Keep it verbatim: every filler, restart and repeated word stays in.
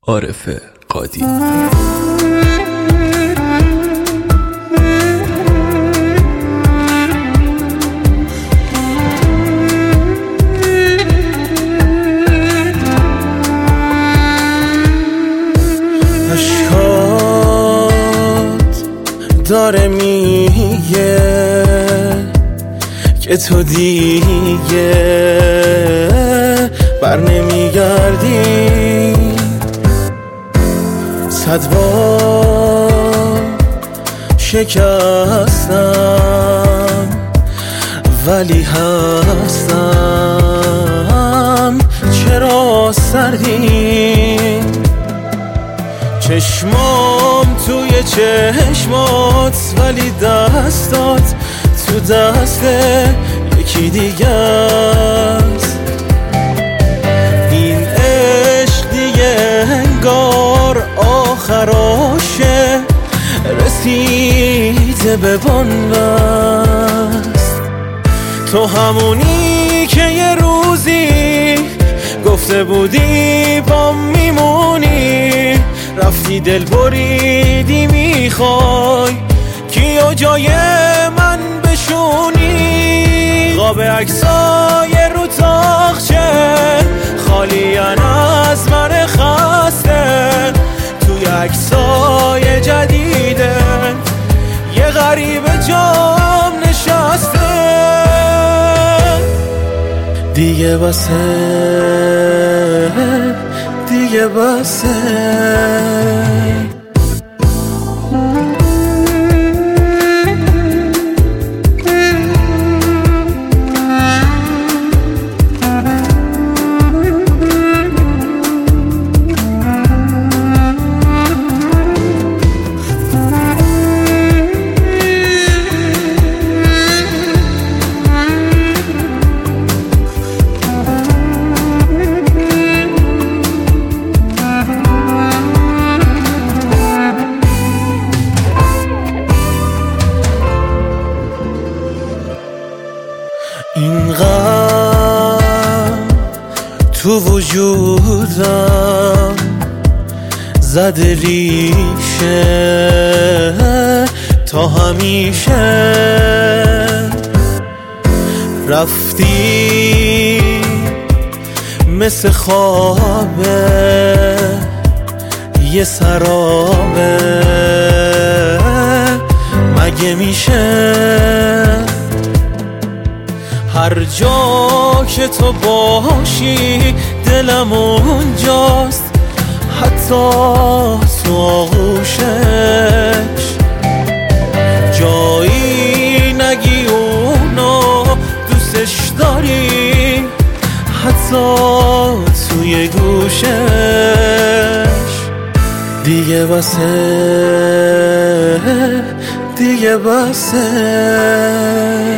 عارف قادی. اشکات داره میگه که تو دیگه بر نمیگردی. صد بار شکستم ولی هستم. چرا سردی چشمام توی چشمات ولی دستات تو دست یکی دیگه است. این عشق دیگه انگار آخراشه رسیده به بنبست. تو همونی که یه روزی گفته بودی با میمونی، رفتی دل بریدی میخوای کیو جای من بشونی. قاب عکسای رو تاقچه خالیان از من خسته، توی عکسای جدیده یه غریب جام نشسته. دیگه بسه دیگه بسه اینقدر تو وجودم زده ریشه تا همیشه. رفتی مثل خوابه یه سرابه مگه میشه هر جا که تو باشی دلم اونجاست، حتی تو آغوشش. جایی نگی اونو دوستش داری، حتی توی گوشش. دیگه بسه دیگه بسه